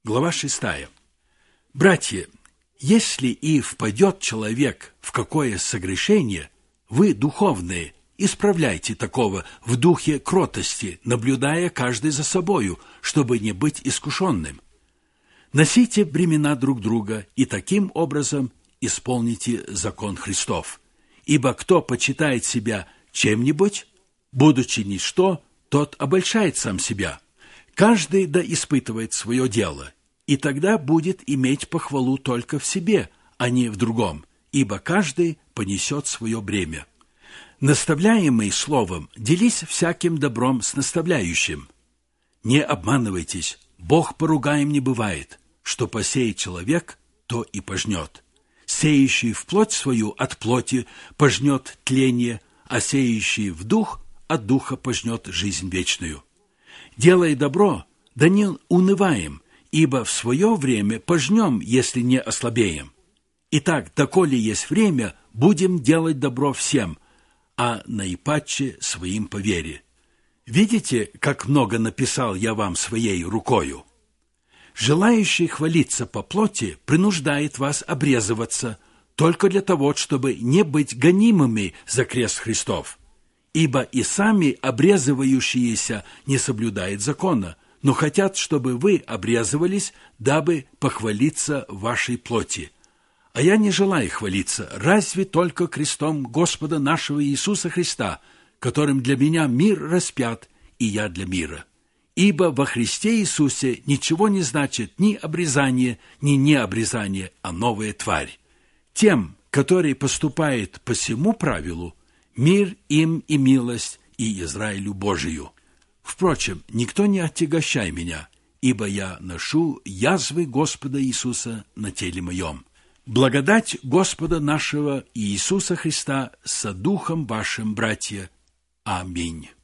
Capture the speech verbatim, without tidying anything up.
Глава шестая. Братья, если и впадет человек в какое согрешение, вы, духовные, исправляйте такого в духе кротости, наблюдая каждый за собою, чтобы не быть искушенным. Носите бремена друг друга и таким образом исполните закон Христов. Ибо кто почитает себя чем-нибудь, будучи ничто, тот обольщает сам себя. Каждый да испытывает свое дело, и тогда будет иметь похвалу только в себе, а не в другом, ибо каждый понесет свое бремя. Наставляемый словом, делись всяким добром с наставляющим. Не обманывайтесь, Бог поругаем не бывает, что посеет человек, то и пожнет. Сеющий в плоть свою от плоти пожнет тление, а сеющий в дух от духа пожнет жизнь вечную. Делая добро, да не унываем, ибо в свое время пожнем, если не ослабеем. Итак, доколе есть время, будем делать добро всем, а наипаче своим по вере. Видите, как много написал я вам своей рукою? Желающий хвалиться по плоти принуждает вас обрезываться только для того, чтобы не быть гонимыми за крест Христов. Ибо и сами обрезывающиеся не соблюдают закона, но хотят, чтобы вы обрезывались, дабы похвалиться вашей плоти. А я не желаю хвалиться, разве только крестом Господа нашего Иисуса Христа, которым для меня мир распят, и я для мира. Ибо во Христе Иисусе ничего не значит ни обрезание, ни необрезание, а новая тварь. Тем, который поступает по сему правилу, мир им и милость, и Израилю Божию. Впрочем, никто не отягощай меня, ибо я ношу язвы Господа Иисуса на теле моем. Благодать Господа нашего Иисуса Христа со духом вашим, братья. Аминь.